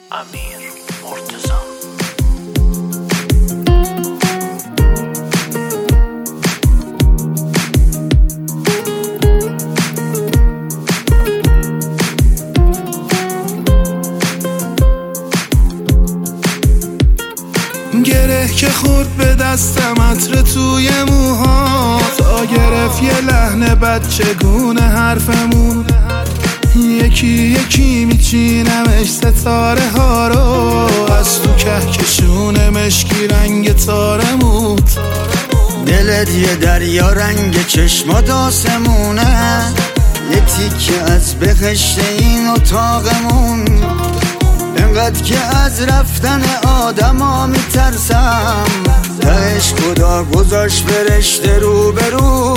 امیر مرتضی. گره که خورد به دستم عطر توی موها، تا گرفت یه لحن بد چگونه حرفمون. یکی یکی میچینمش ستاره ها رو، از تو کهکشون مشکی رنگ تارمون. دلت یه دریا رنگ چشمات آسمونه، یه تیکه از بهشت این اتاقمون. انقدر که از رفتن آدم ها میترسم، تهش خدا گذاشت فرشته رو به رو.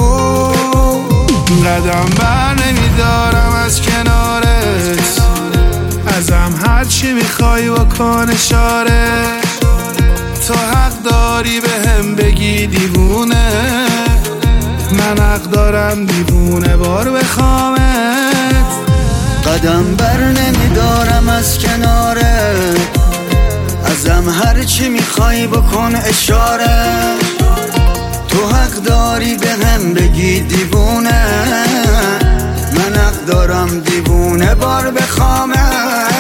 قدم بر نمیدارم از کنارت، ازم هرچی میخوای بکن اشاره. تو حق داری به هم بگی دیوونه، من حق دارم دیوونه بار بخوامت. قدم بر نمیدارم از کنارت، ازم هرچی میخوای بکن اشاره. تو حق داری به هم بگی دیوونه، من حق دارم دیوونه بار بخوامت.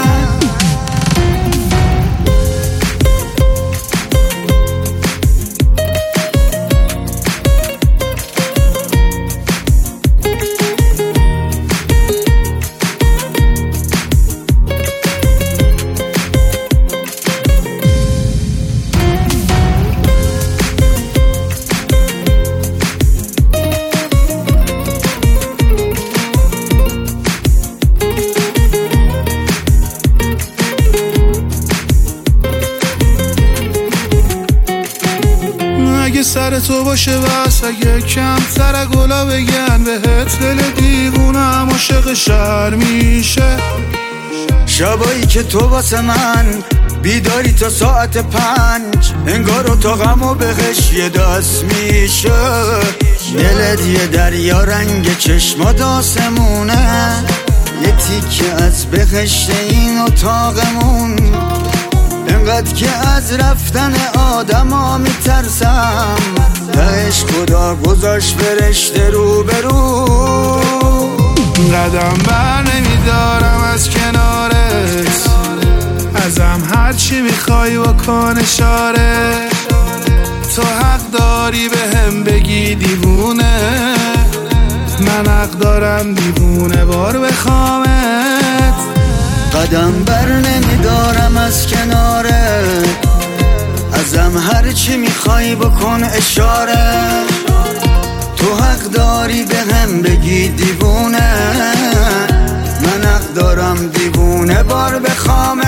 اگه سر تو باشه بس، اگه کمتر گلا بگن بهت، دل دیوونم عاشق شهر میشه. شبایی که تو واسه من بیداری تا ساعت 5، انگار اتاقمو بهش یه دست میشه. دلت یه دریا رنگ چشمات آسمونه، یه تیکه از بهشت این اتاقمون. انقدر که از رفتن آدم ها میترسم، تهش خدا گذاشت فرشته رو به رو. قدم بر نمیدارم از کنارت، ازم هرچی میخوای بکن اشاره. تو حق داری به هم بگی دیوونه، من حق دارم دیوونه بار بخوامت. قدم بر نمیدارم از کنارت، ازم هرچی میخوای بکن اشاره. تو حق داری به هم بگی دیوونه، من حق دارم دیوونه بار بخوامت.